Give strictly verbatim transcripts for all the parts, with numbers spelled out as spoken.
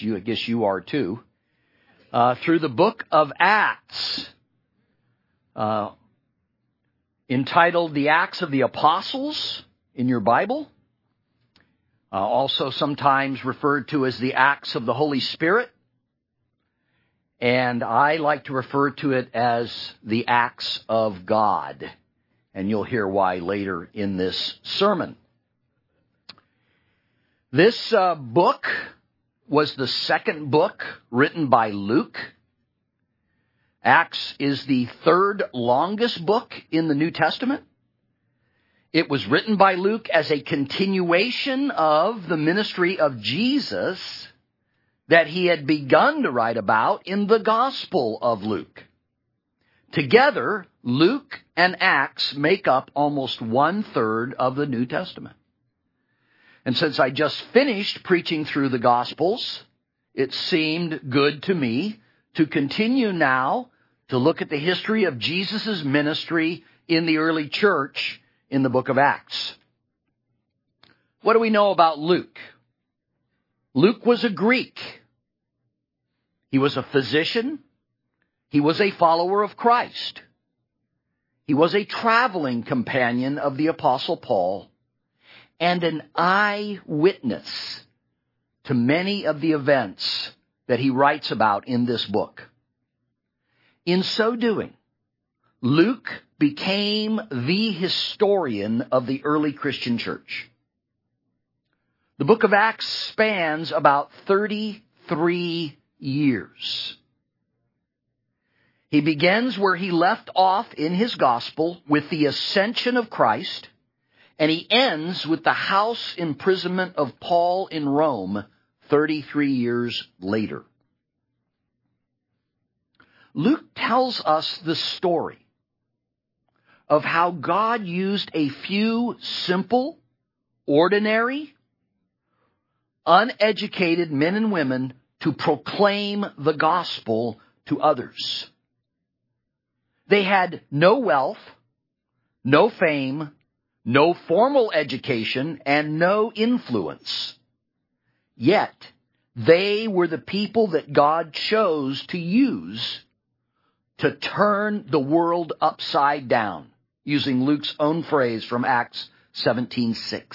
You, I guess you are too. Uh, through the book of Acts, uh, entitled The Acts of the Apostles in your Bible, uh, also sometimes referred to as the Acts of the Holy Spirit, and I like to refer to it as the Acts of God, and you'll hear why later in this sermon. This uh, book was the second book written by Luke. Acts is the third longest book in the New Testament. It was written by Luke as a continuation of the ministry of Jesus that he had begun to write about in the Gospel of Luke. Together, Luke and Acts make up almost one-third of the New Testament. And since I just finished preaching through the Gospels, it seemed good to me to continue now to look at the history of Jesus' ministry in the early church in the book of Acts. What do we know about Luke? Luke was a Greek. He was a physician. He was a follower of Christ. He was a traveling companion of the Apostle Paul, and an eyewitness to many of the events that he writes about in this book. In so doing, Luke became the historian of the early Christian church. The book of Acts spans about thirty-three years. He begins where he left off in his gospel with the ascension of Christ, and he ends with the house imprisonment of Paul in Rome thirty-three years later. Luke tells us the story of how God used a few simple, ordinary, uneducated men and women to proclaim the gospel to others. They had no wealth, no fame, no formal education, and no influence. Yet, they were the people that God chose to use to turn the world upside down, using Luke's own phrase from Acts seventeen six.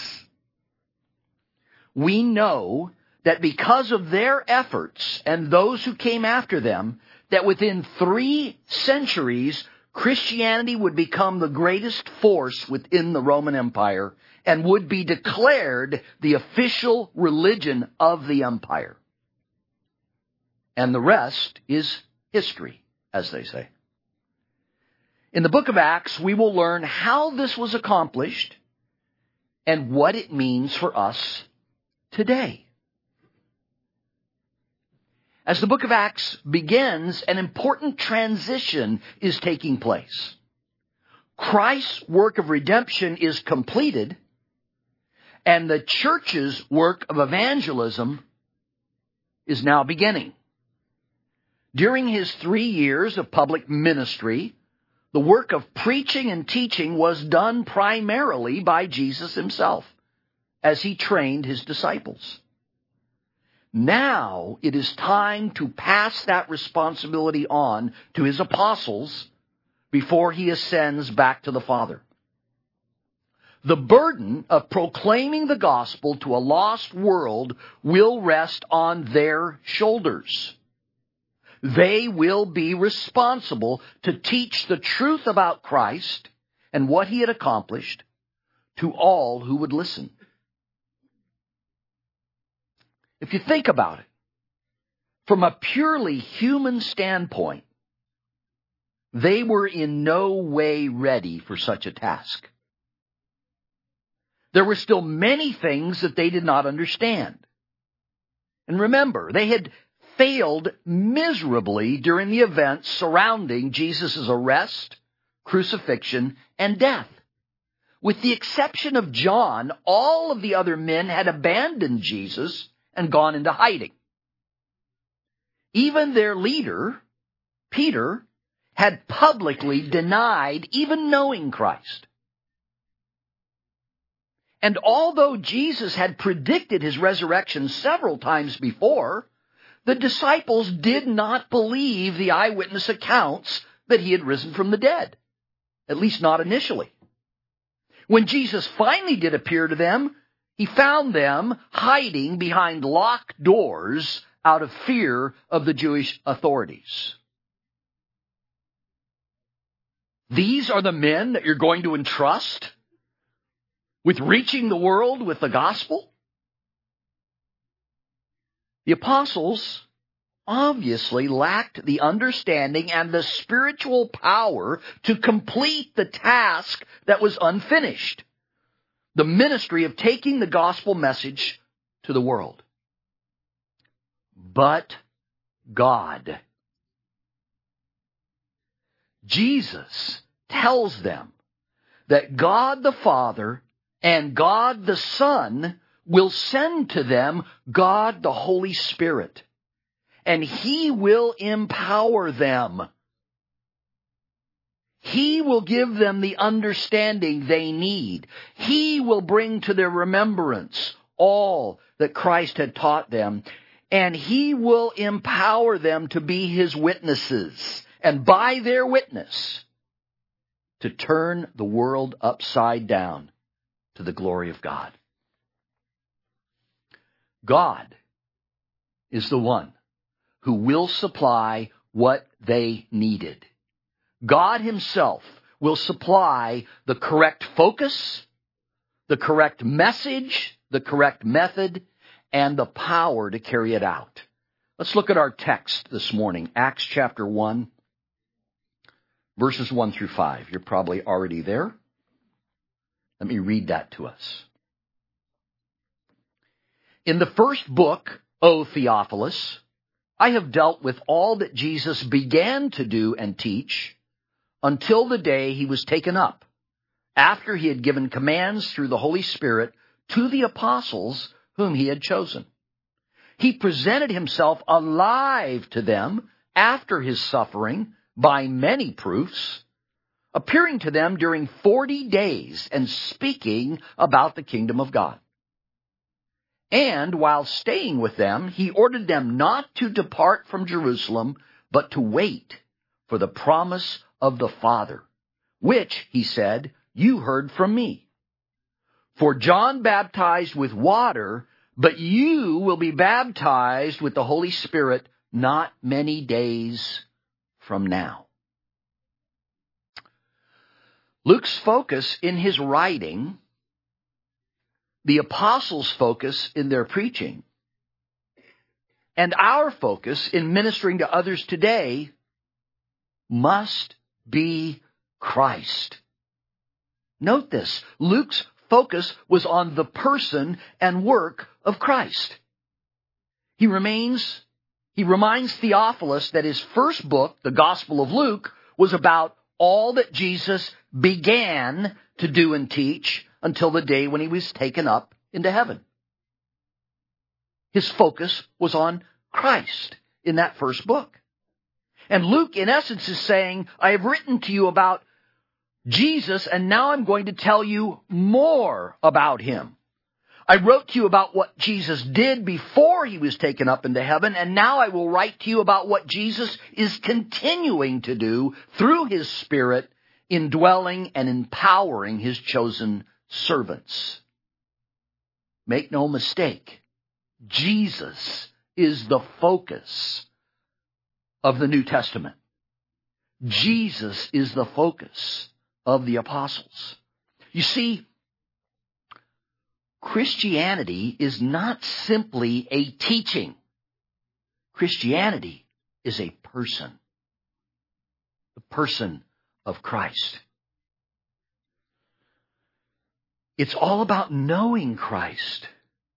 We know that because of their efforts and those who came after them, that within three centuries, Christianity would become the greatest force within the Roman Empire and would be declared the official religion of the empire. And the rest is history, as they say. In the book of Acts, we will learn how this was accomplished and what it means for us today. As the book of Acts begins, an important transition is taking place. Christ's work of redemption is completed, and the church's work of evangelism is now beginning. During his three years of public ministry, the work of preaching and teaching was done primarily by Jesus himself as he trained his disciples. Now it is time to pass that responsibility on to his apostles before he ascends back to the Father. The burden of proclaiming the gospel to a lost world will rest on their shoulders. They will be responsible to teach the truth about Christ and what he had accomplished to all who would listen. If you think about it, from a purely human standpoint, they were in no way ready for such a task. There were still many things that they did not understand. And remember, they had failed miserably during the events surrounding Jesus' arrest, crucifixion, and death. With the exception of John, all of the other men had abandoned Jesus and gone into hiding. Even their leader, Peter, had publicly denied even knowing Christ. And although Jesus had predicted his resurrection several times before, the disciples did not believe the eyewitness accounts that he had risen from the dead, at least not initially. When Jesus finally did appear to them, he found them hiding behind locked doors out of fear of the Jewish authorities. These are the men that you're going to entrust with reaching the world with the gospel? The apostles obviously lacked the understanding and the spiritual power to complete the task that was unfinished, the ministry of taking the gospel message to the world. But God. Jesus tells them that God the Father and God the Son will send to them God the Holy Spirit, and He will empower them. He will give them the understanding they need. He will bring to their remembrance all that Christ had taught them, and He will empower them to be His witnesses, and by their witness, to turn the world upside down to the glory of God. God is the one who will supply what they needed. God Himself will supply the correct focus, the correct message, the correct method, and the power to carry it out. Let's look at our text this morning, Acts chapter one, verses one through five. You're probably already there. Let me read that to us. In the first book, O Theophilus, I have dealt with all that Jesus began to do and teach until the day He was taken up, after He had given commands through the Holy Spirit to the apostles whom He had chosen. He presented Himself alive to them after His suffering by many proofs, appearing to them during forty days and speaking about the kingdom of God. And while staying with them, He ordered them not to depart from Jerusalem, but to wait for the promise of the Father, which, He said, you heard from me. For John baptized with water, but you will be baptized with the Holy Spirit not many days from now. Luke's focus in his writing, the apostles' focus in their preaching, and our focus in ministering to others today must be Christ. Note this, Luke's focus was on the person and work of Christ. He remains, he reminds Theophilus that his first book, the Gospel of Luke, was about all that Jesus began to do and teach until the day when He was taken up into heaven. His focus was on Christ in that first book. And Luke, in essence, is saying, I have written to you about Jesus, and now I'm going to tell you more about Him. I wrote to you about what Jesus did before He was taken up into heaven, and now I will write to you about what Jesus is continuing to do through His Spirit, indwelling and empowering His chosen servants. Make no mistake, Jesus is the focus of the New Testament. Jesus is the focus of the apostles. You see, Christianity is not simply a teaching. Christianity is a person. The person of Christ. It's all about knowing Christ,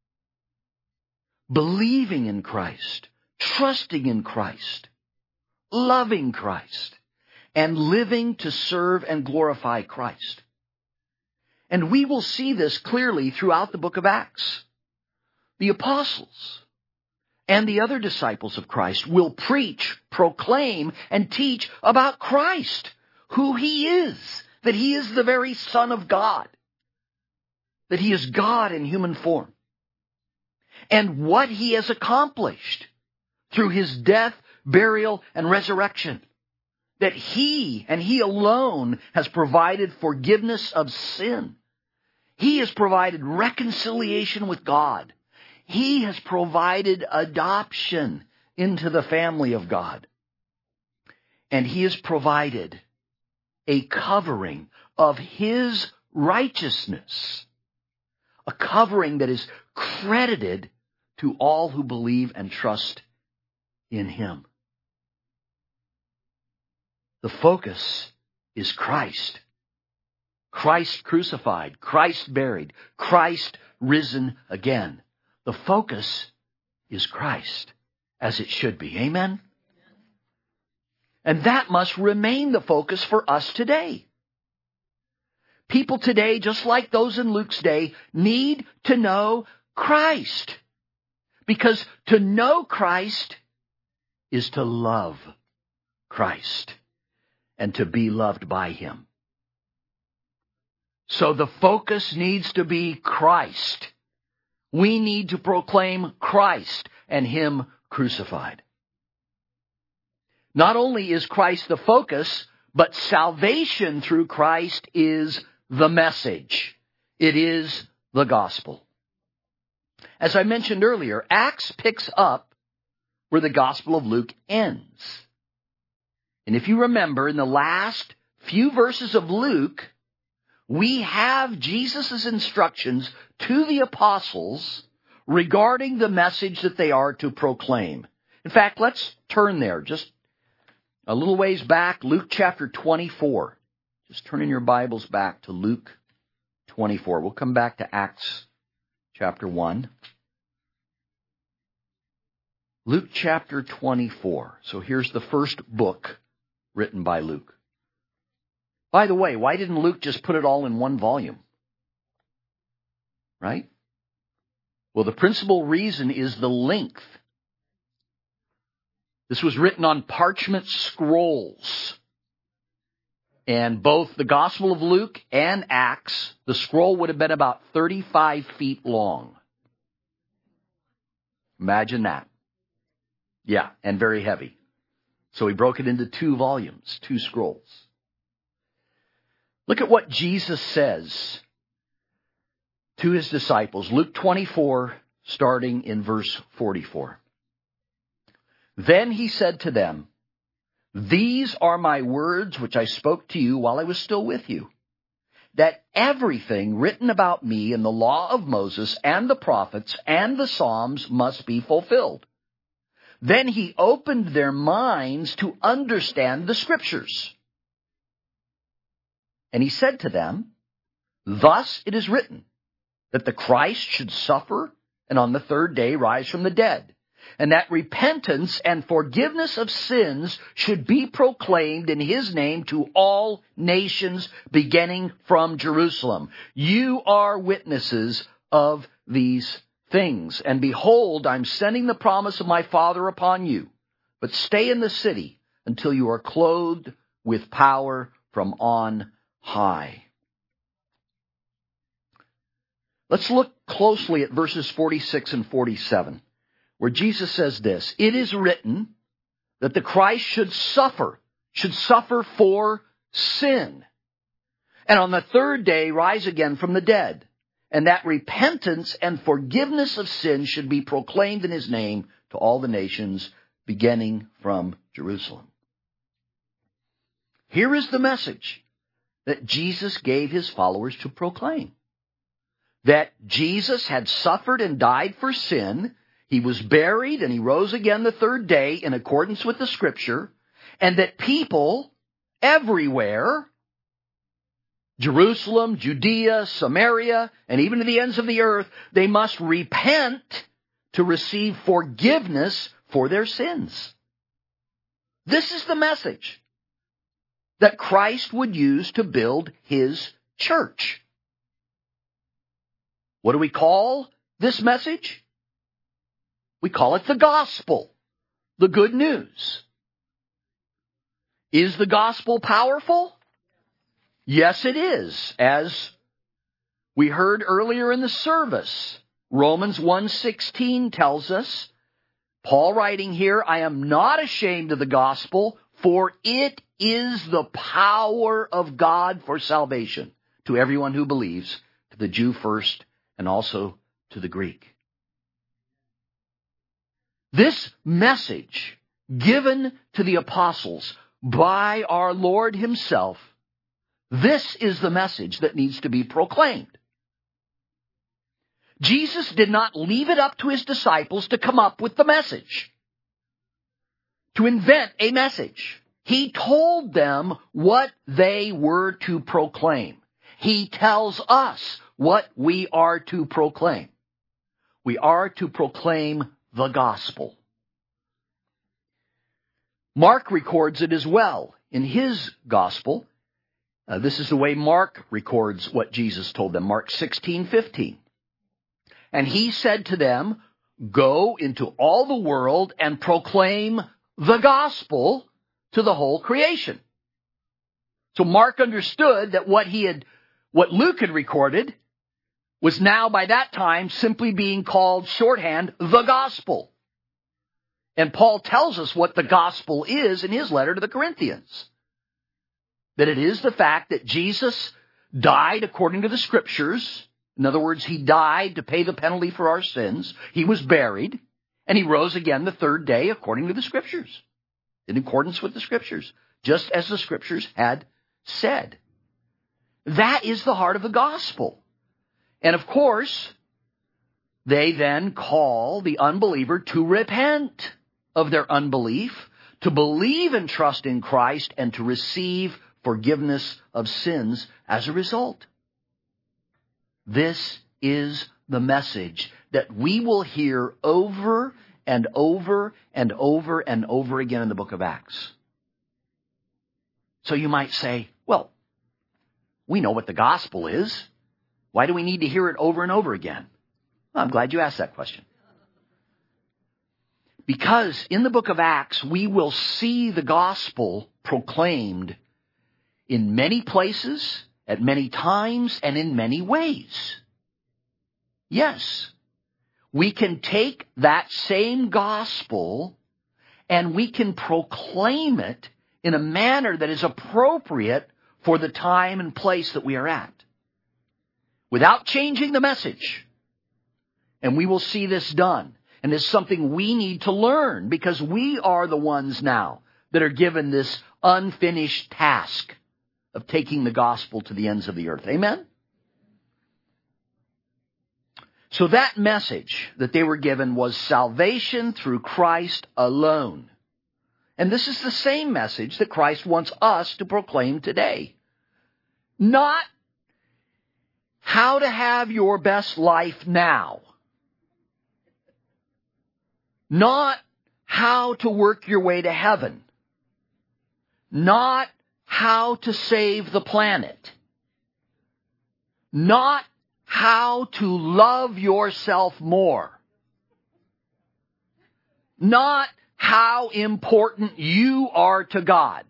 believing in Christ, trusting in Christ, loving Christ, and living to serve and glorify Christ. And we will see this clearly throughout the book of Acts. The apostles and the other disciples of Christ will preach, proclaim, and teach about Christ, who He is, that He is the very Son of God, that He is God in human form, and what He has accomplished through his death, burial, and resurrection. That he and he alone has provided forgiveness of sin. He has provided reconciliation with God. He has provided adoption into the family of God. And he has provided a covering of his righteousness. A covering that is credited to all who believe and trust in him. The focus is Christ. Christ crucified, Christ buried, Christ risen again. The focus is Christ, as it should be. Amen? And that must remain the focus for us today. People today, just like those in Luke's day, need to know Christ. Because to know Christ is to love Christ and to be loved by him. So the focus needs to be Christ. We need to proclaim Christ and him crucified. Not only is Christ the focus, but salvation through Christ is the message. It is the gospel. As I mentioned earlier, Acts picks up where the Gospel of Luke ends. And if you remember, in the last few verses of Luke, we have Jesus' instructions to the apostles regarding the message that they are to proclaim. In fact, let's turn there just a little ways back, Luke chapter twenty-four. Just turn in your Bibles back to Luke twenty-four. We'll come back to Acts chapter one. Luke chapter twenty-four. So here's the first book written by Luke. By the way, why didn't Luke just put it all in one volume? Right? Well, the principal reason is the length. This was written on parchment scrolls. And both the Gospel of Luke and Acts, the scroll would have been about thirty-five feet long. Imagine that. Yeah, and very heavy. So he broke it into two volumes, two scrolls. Look at what Jesus says to his disciples. Luke twenty-four, starting in verse forty-four. Then he said to them, "These are my words which I spoke to you while I was still with you, that everything written about me in the law of Moses and the prophets and the Psalms must be fulfilled." Then he opened their minds to understand the Scriptures. And he said to them, "Thus it is written, that the Christ should suffer and on the third day rise from the dead, and that repentance and forgiveness of sins should be proclaimed in his name to all nations, beginning from Jerusalem. You are witnesses of these things. And behold, I'm sending the promise of my Father upon you. But stay in the city until you are clothed with power from on high." Let's look closely at verses forty-six and forty-seven, where Jesus says this, "It is written that the Christ should suffer, should suffer for sin, and on the third day rise again from the dead, and that repentance and forgiveness of sin should be proclaimed in his name to all the nations, beginning from Jerusalem." Here is the message that Jesus gave his followers to proclaim. That Jesus had suffered and died for sin, he was buried, and he rose again the third day in accordance with the Scripture, and that people everywhere, Jerusalem, Judea, Samaria, and even to the ends of the earth, they must repent to receive forgiveness for their sins. This is the message that Christ would use to build his church. What do we call this message? We call it the gospel, the good news. Is the gospel powerful? Yes, it is. As we heard earlier in the service, Romans one sixteen tells us Paul writing here, I am not ashamed of the gospel, for it is the power of God for salvation to everyone who believes, to the Jew first and also to the Greek. This message given to the apostles by our Lord himself, this is the message that needs to be proclaimed. Jesus did not leave it up to his disciples to come up with the message, to invent a message. He told them what they were to proclaim. He tells us what we are to proclaim. We are to proclaim the gospel. Mark records it as well in his gospel. Uh, this is the way Mark records what Jesus told them. Mark sixteen fifteen. And he said to them, go into all the world and proclaim the gospel to the whole creation. So Mark understood that what he had, what Luke had recorded was now by that time simply being called shorthand, the gospel. And Paul tells us what the gospel is in his letter to the Corinthians. That it is the fact that Jesus died according to the Scriptures. In other words, he died to pay the penalty for our sins. He was buried, and he rose again the third day according to the Scriptures, in accordance with the Scriptures, just as the Scriptures had said. That is the heart of the gospel. And of course, they then call the unbeliever to repent of their unbelief, to believe and trust in Christ, and to receive forgiveness of sins as a result. This is the message that we will hear over and over and over and over again in the book of Acts. So you might say, well, we know what the gospel is. Why do we need to hear it over and over again? Well, I'm glad you asked that question. Because in the book of Acts, we will see the gospel proclaimed in many places, at many times, and in many ways. Yes, we can take that same gospel and we can proclaim it in a manner that is appropriate for the time and place that we are at, without changing the message. And we will see this done. And it's something we need to learn, because we are the ones now that are given this unfinished task of taking the gospel to the ends of the earth. Amen? So that message that they were given was salvation through Christ alone. And this is the same message that Christ wants us to proclaim today. Not how to have your best life now. Not how to work your way to heaven. Not how to save the planet. Not how to love yourself more. Not how important you are to God.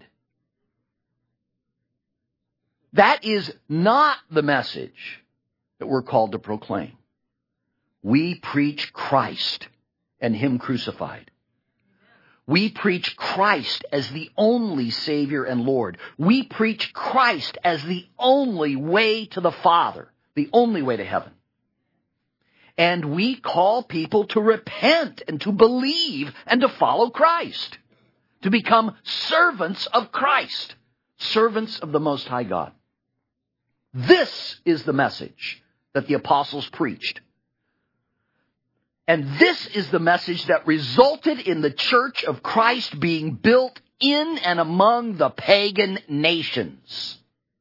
That is not the message that we're called to proclaim. We preach Christ and Him crucified. We preach Christ as the only Savior and Lord. We preach Christ as the only way to the Father, the only way to heaven. And we call people to repent and to believe and to follow Christ, to become servants of Christ, servants of the Most High God. This is the message that the apostles preached. And this is the message that resulted in the church of Christ being built in and among the pagan nations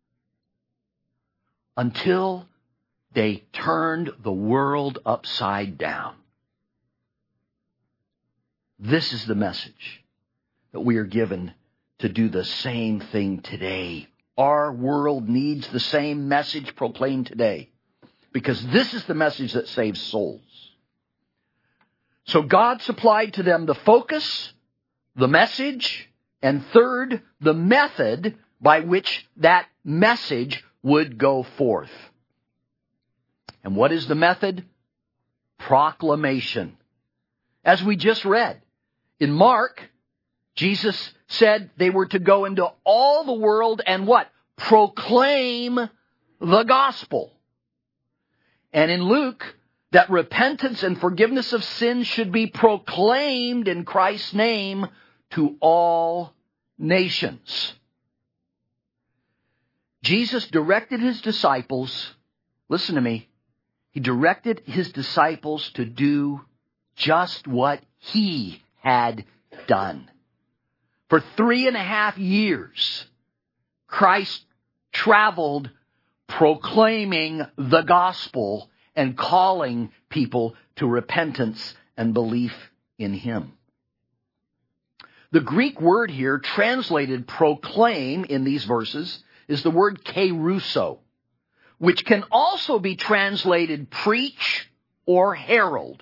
until they turned the world upside down. This is the message that we are given to do the same thing today. Our world needs the same message proclaimed today, because this is the message that saves souls. So God supplied to them the focus, the message, and third, the method by which that message would go forth. And what is the method? Proclamation. As we just read, In Mark, Jesus said they were to go into all the world and what? Proclaim the gospel. And in Luke, that repentance and forgiveness of sins should be proclaimed in Christ's name to all nations. Jesus directed his disciples, listen to me, he directed his disciples to do just what he had done. For three and a half years, Christ traveled proclaiming the gospel and calling people to repentance and belief in him. The Greek word here, translated proclaim in these verses, is the word keruso, which can also be translated preach or herald.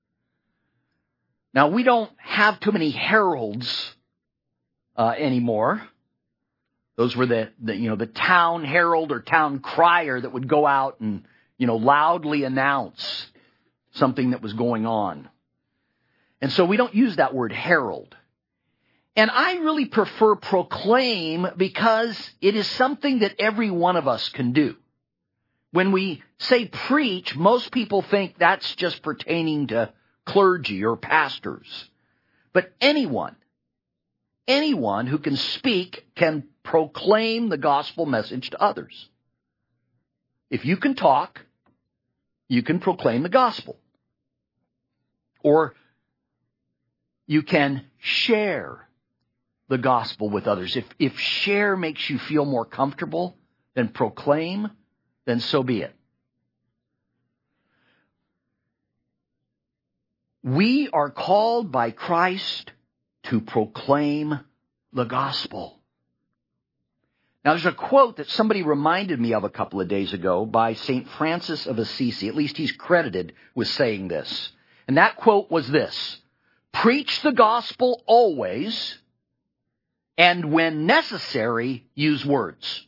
Now, we don't have too many heralds uh, anymore. Those were the, the, you know, the town herald or town crier that would go out and, you know, loudly announce something that was going on. And so we don't use that word herald. And I really prefer proclaim because it is something that every one of us can do. When we say preach, most people think that's just pertaining to clergy or pastors. But anyone, anyone who can speak can proclaim the gospel message to others. If you can talk, you can proclaim the gospel. Or you can share the gospel with others. If, if share makes you feel more comfortable than proclaim, then so be it. We are called by Christ to proclaim the gospel. Now, there's a quote that somebody reminded me of a couple of days ago by Saint Francis of Assisi. At least he's credited with saying this. And that quote was this: "Preach the gospel always, and when necessary, use words."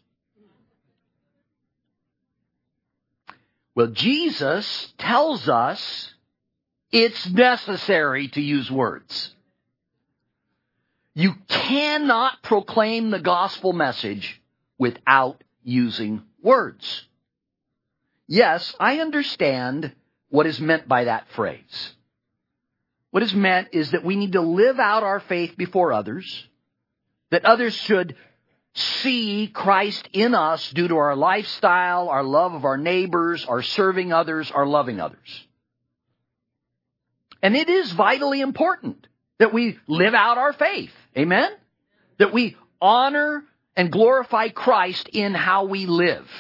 Well, Jesus tells us it's necessary to use words. You cannot proclaim the gospel message without using words. Yes, I understand what is meant by that phrase. What is meant is that we need to live out our faith before others, that others should see Christ in us due to our lifestyle, our love of our neighbors, our serving others, our loving others. And it is vitally important that we live out our faith. Amen? That we honor and glorify Christ in how we live.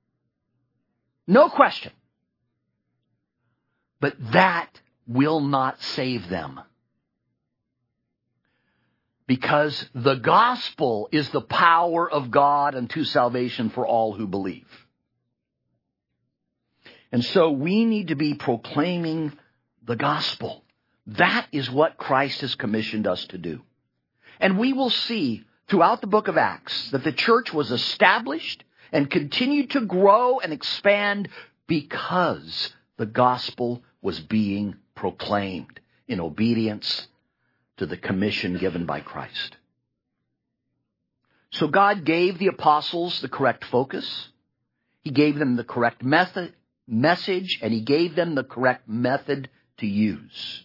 No question. But that will not save them. Because the gospel is the power of God unto salvation for all who believe. And so we need to be proclaiming the gospel. That is what Christ has commissioned us to do. And we will see throughout the book of Acts that the church was established and continued to grow and expand because the gospel was being proclaimed in obedience to the commission given by Christ. So God gave the apostles the correct focus. He gave them the correct method, message, and he gave them the correct method to use.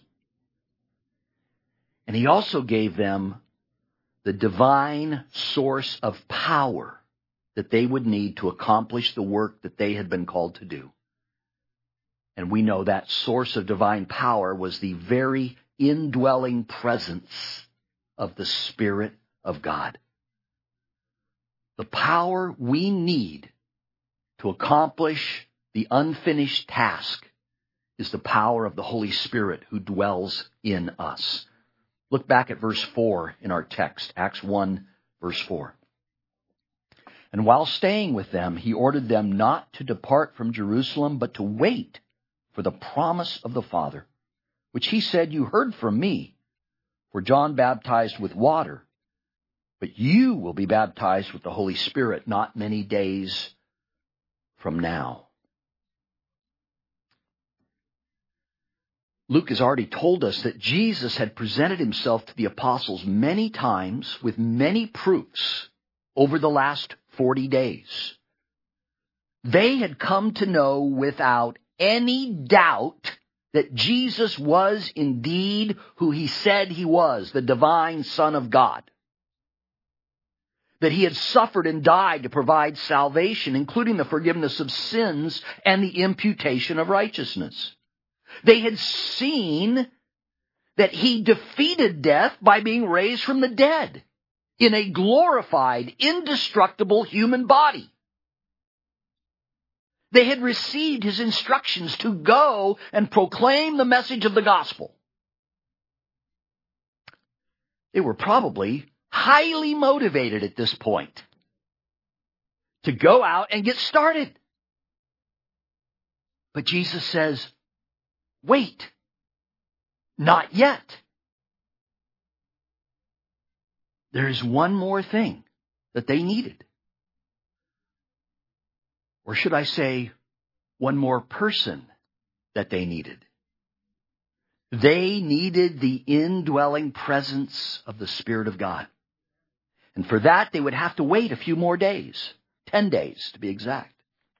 And he also gave them the divine source of power that they would need to accomplish the work that they had been called to do. And we know that source of divine power was the very indwelling presence of the Spirit of God. The power we need to accomplish the unfinished task is the power of the Holy Spirit who dwells in us. Look back at verse four in our text, Acts one, verse four. "And while staying with them, he ordered them not to depart from Jerusalem, but to wait for the promise of the Father, which he said, 'You heard from me, for John baptized with water, but you will be baptized with the Holy Spirit not many days from now.'" Luke has already told us that Jesus had presented himself to the apostles many times with many proofs over the last forty days. They had come to know without any doubt that Jesus was indeed who he said he was, the divine Son of God. That he had suffered and died to provide salvation, including the forgiveness of sins and the imputation of righteousness. They had seen that he defeated death by being raised from the dead in a glorified, indestructible human body. They had received his instructions to go and proclaim the message of the gospel. They were probably highly motivated at this point to go out and get started. But Jesus says, wait, not yet. There is one more thing that they needed. Or should I say, one more person that they needed. They needed the indwelling presence of the Spirit of God. And for that, they would have to wait a few more days, ten days to be exact.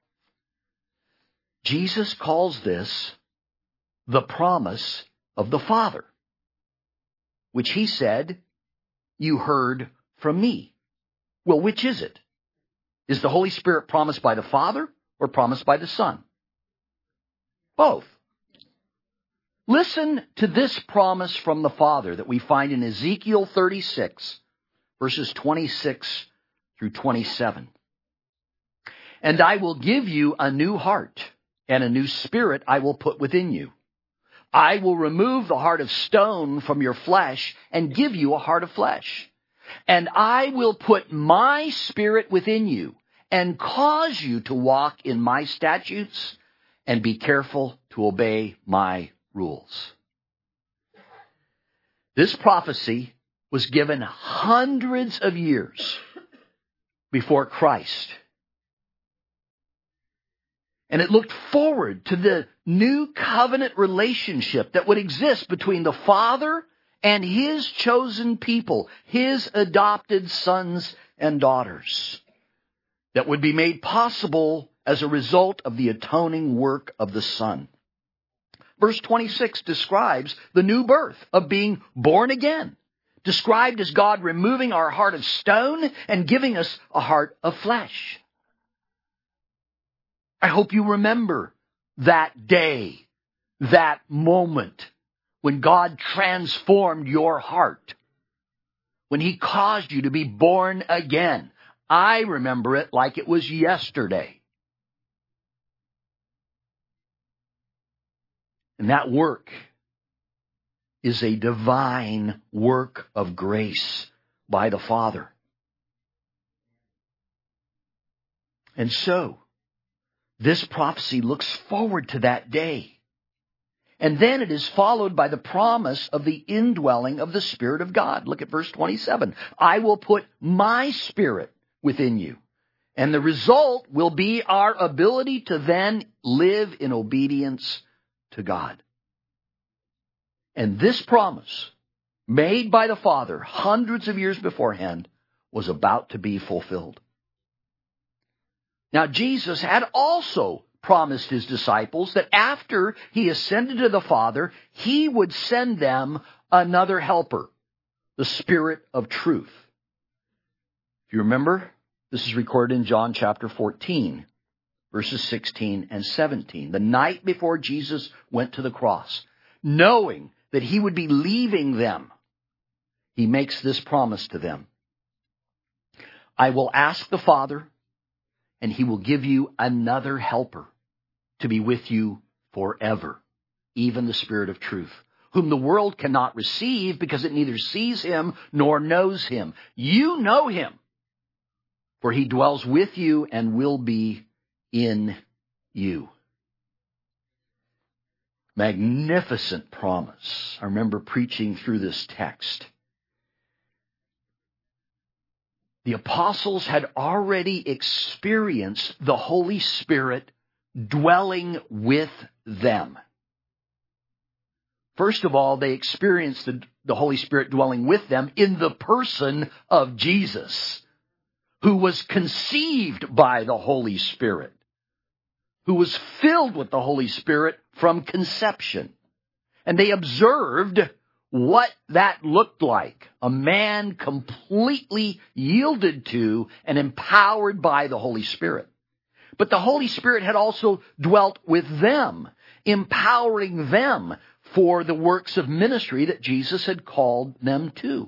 Jesus calls this the promise of the Father, which he said, you heard from me. Well, which is it? Is the Holy Spirit promised by the Father or promised by the Son? Both. Listen to this promise from the Father that we find in Ezekiel thirty-six, verses twenty-six through twenty-seven. And I will give you a new heart, and a new spirit I will put within you. I will remove the heart of stone from your flesh and give you a heart of flesh. And I will put my spirit within you and cause you to walk in my statutes and be careful to obey my rules. This prophecy was given hundreds of years before Christ. And it looked forward to the new covenant relationship that would exist between the Father and his chosen people, his adopted sons and daughters, that would be made possible as a result of the atoning work of the Son. Verse twenty-six describes the new birth of being born again, described as God removing our heart of stone and giving us a heart of flesh. I hope you remember that day, that moment, when God transformed your heart, when he caused you to be born again. I remember it like it was yesterday. And that work is a divine work of grace by the Father. And so, this prophecy looks forward to that day. And then it is followed by the promise of the indwelling of the Spirit of God. Look at verse twenty-seven. I will put my Spirit within you. And the result will be our ability to then live in obedience to God. And this promise, made by the Father hundreds of years beforehand, was about to be fulfilled. Now, Jesus had also promised his disciples that after he ascended to the Father, he would send them another helper, the Spirit of truth. If you remember, this is recorded in John chapter fourteen, verses sixteen and seventeen. The night before Jesus went to the cross, knowing that he would be leaving them, he makes this promise to them. I will ask the Father, and he will give you another helper to be with you forever, even the Spirit of truth, whom the world cannot receive because it neither sees him nor knows him. You know him, for he dwells with you and will be in you. Magnificent promise. I remember preaching through this text. The apostles had already experienced the Holy Spirit dwelling with them. First of all, they experienced the, the Holy Spirit dwelling with them in the person of Jesus, who was conceived by the Holy Spirit, who was filled with the Holy Spirit from conception. And they observed what that looked like. A man completely yielded to and empowered by the Holy Spirit. But the Holy Spirit had also dwelt with them, empowering them for the works of ministry that Jesus had called them to.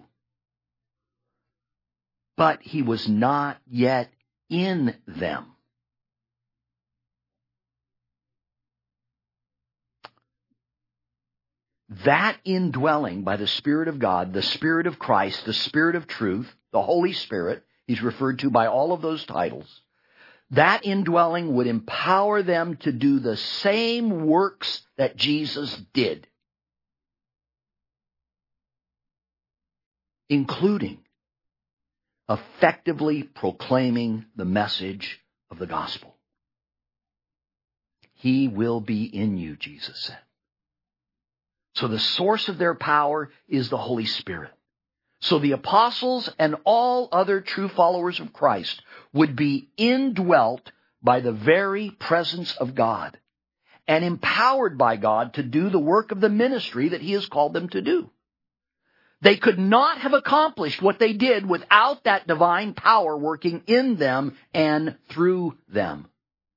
But he was not yet in them. That indwelling by the Spirit of God, the Spirit of Christ, the Spirit of truth, the Holy Spirit, he's referred to by all of those titles, that indwelling would empower them to do the same works that Jesus did, including effectively proclaiming the message of the gospel. He will be in you, Jesus said. So the source of their power is the Holy Spirit. So the apostles and all other true followers of Christ would be indwelt by the very presence of God and empowered by God to do the work of the ministry that he has called them to do. They could not have accomplished what they did without that divine power working in them and through them.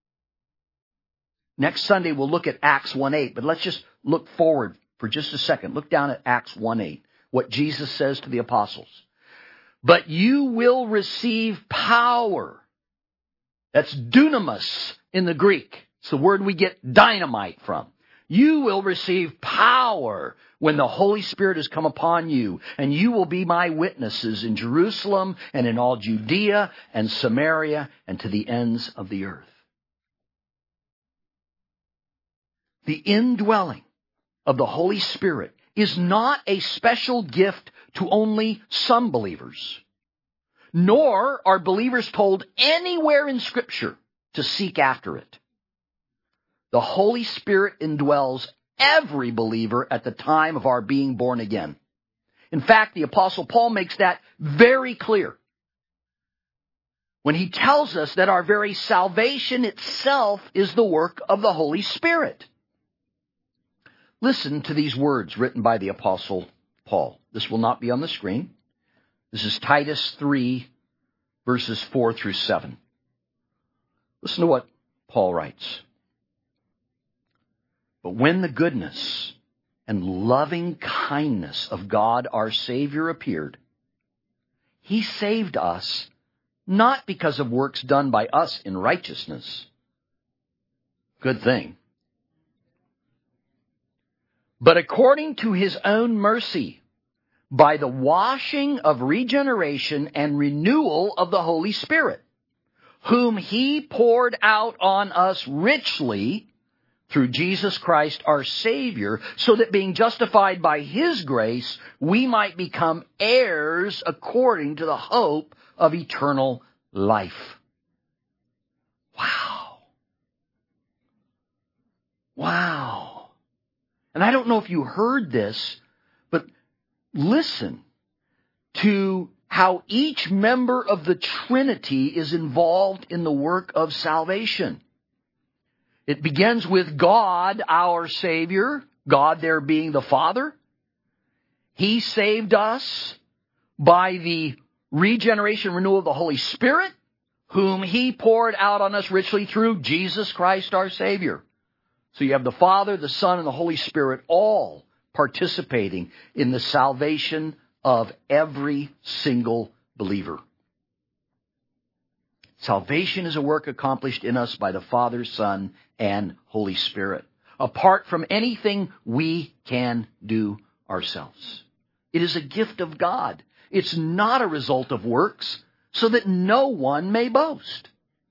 Next Sunday we'll look at Acts one eight, but let's just look forward for just a second. Look down at Acts one eight, what Jesus says to the apostles. But you will receive power. That's dunamis in the Greek. It's the word we get dynamite from. You will receive power when the Holy Spirit has come upon you, and you will be my witnesses in Jerusalem and in all Judea and Samaria and to the ends of the earth. The indwelling of the Holy Spirit is not a special gift to only some believers, nor are believers told anywhere in Scripture to seek after it. The Holy Spirit indwells every believer at the time of our being born again. In fact, the Apostle Paul makes that very clear when he tells us that our very salvation itself is the work of the Holy Spirit. Listen to these words written by the Apostle Paul. This will not be on the screen. This is Titus three, verses four through seven. Listen to what Paul writes. But when the goodness and loving kindness of God our Savior appeared, he saved us not because of works done by us in righteousness. Good thing. But according to his own mercy, by the washing of regeneration and renewal of the Holy Spirit, whom he poured out on us richly through Jesus Christ our Savior, so that being justified by his grace, we might become heirs according to the hope of eternal life. Wow. Wow. And I don't know if you heard this, but listen to how each member of the Trinity is involved in the work of salvation. It begins with God, our Savior, God there being the Father. He saved us by the regeneration, renewal of the Holy Spirit, whom he poured out on us richly through Jesus Christ our Savior. So you have the Father, the Son, and the Holy Spirit all participating in the salvation of every single believer. Salvation is a work accomplished in us by the Father, Son, and Holy Spirit, apart from anything we can do ourselves. It is a gift of God. It's not a result of works, so that no one may boast.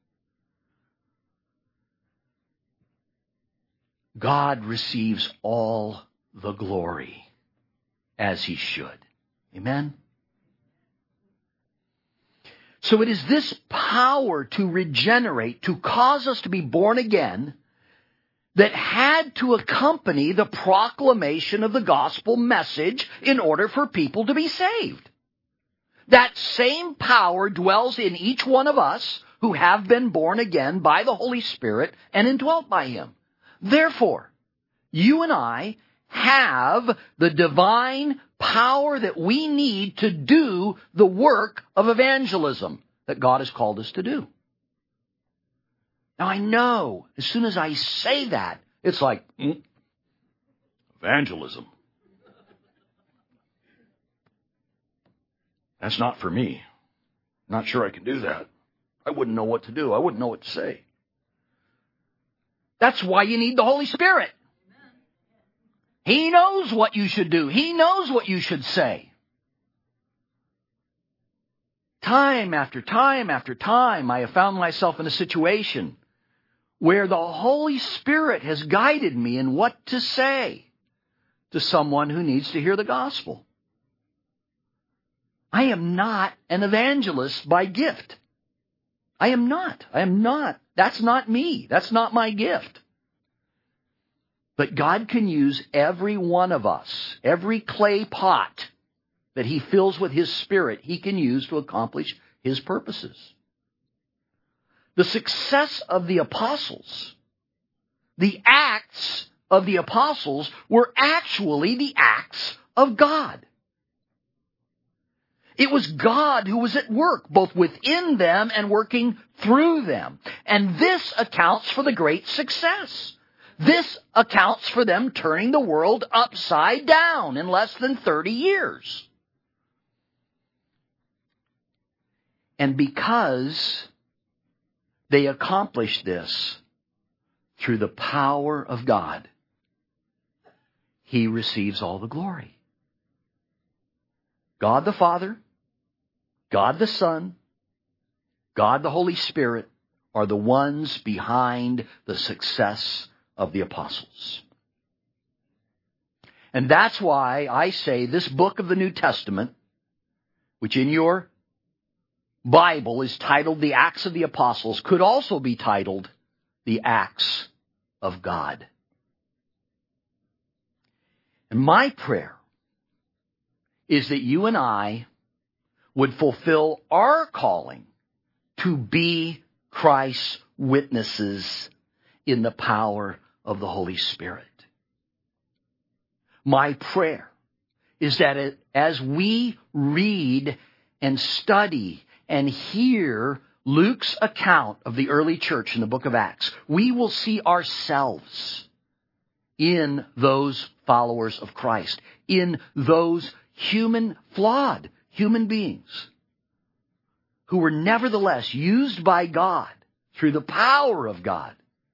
God receives all the glory, as he should. Amen? So it is this power to regenerate, to cause us to be born again, that had to accompany the proclamation of the gospel message in order for people to be saved. That same power dwells in each one of us who have been born again by the Holy Spirit and indwelt by Him. Therefore, you and I have the divine power that we need to do the work of evangelism that God has called us to do. Now I know, as soon as I say that, it's like, mm, evangelism. That's not for me. Not sure I can do that. I wouldn't know what to do. I wouldn't know what to say. That's why you need the Holy Spirit. He knows what you should do. He knows what you should say. Time after time after time, I have found myself in a situation where the Holy Spirit has guided me in what to say to someone who needs to hear the gospel. I am not an evangelist by gift. I am not. I am not. That's not me. That's not my gift. But God can use every one of us, every clay pot that He fills with His Spirit, He can use to accomplish His purposes. The success of the apostles, the acts of the apostles, were actually the acts of God. It was God who was at work, both within them and working through them. And this accounts for the great success. This accounts for them turning the world upside down in less than thirty years. And because they accomplished this through the power of God, He receives all the glory. God the Father, God the Son, God the Holy Spirit are the ones behind the success of the apostles. And that's why I say this book of the New Testament, which in your Bible is titled The Acts of the Apostles, could also be titled The Acts of God. And my prayer is that you and I would fulfill our calling to be Christ's witnesses in the power of the Holy Spirit. My prayer is that it, as we read and study and hear Luke's account of the early church in the book of Acts, we will see ourselves in those followers of Christ, in those human, flawed human beings who were nevertheless used by God through the power of God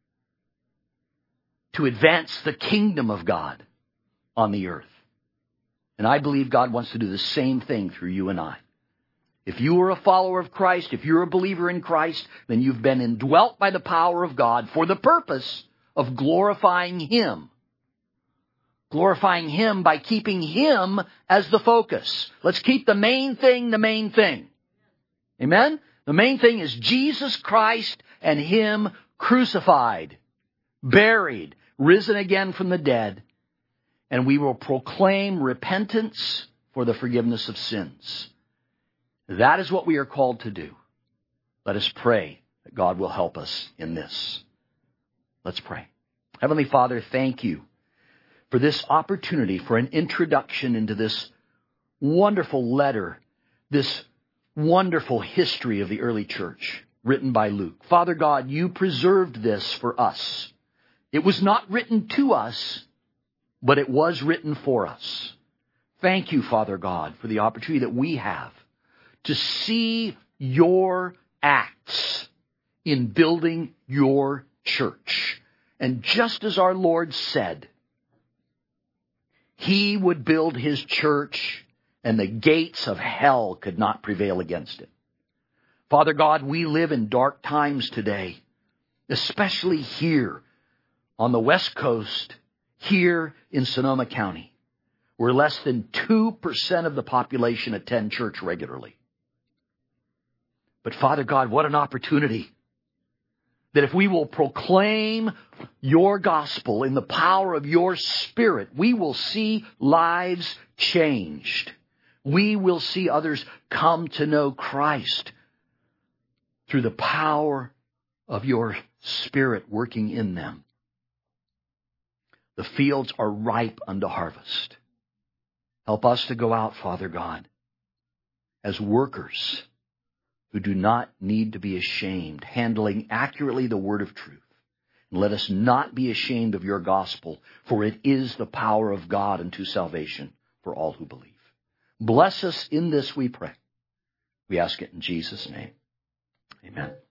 to advance the kingdom of God on the earth. And I believe God wants to do the same thing through you and I. If you are a follower of Christ, if you're a believer in Christ, then you've been indwelt by the power of God for the purpose of glorifying Him. Glorifying Him by keeping Him as the focus. Let's keep the main thing the main thing. Amen? The main thing is Jesus Christ and Him crucified, buried, risen again from the dead. And we will proclaim repentance for the forgiveness of sins. That is what we are called to do. Let us pray that God will help us in this. Let's pray. Heavenly Father, thank you for this opportunity, for an introduction into this wonderful letter, this wonderful history of the early church written by Luke. Father God, you preserved this for us. It was not written to us, but it was written for us. Thank you, Father God, for the opportunity that we have to see your acts in building your church. And just as our Lord said, He would build His church and the gates of hell could not prevail against it. Father God, we live in dark times today, especially here on the West Coast, here in Sonoma County, where less than two percent of the population attend church regularly. But Father God, what an opportunity that if we will proclaim your gospel in the power of your Spirit, we will see lives changed. We will see others come to know Christ through the power of your Spirit working in them. The fields are ripe unto harvest. Help us to go out, Father God, as workers who do not need to be ashamed, handling accurately the word of truth. And let us not be ashamed of your gospel, for it is the power of God unto salvation for all who believe. Bless us in this, we pray. We ask it in Jesus' name. Amen.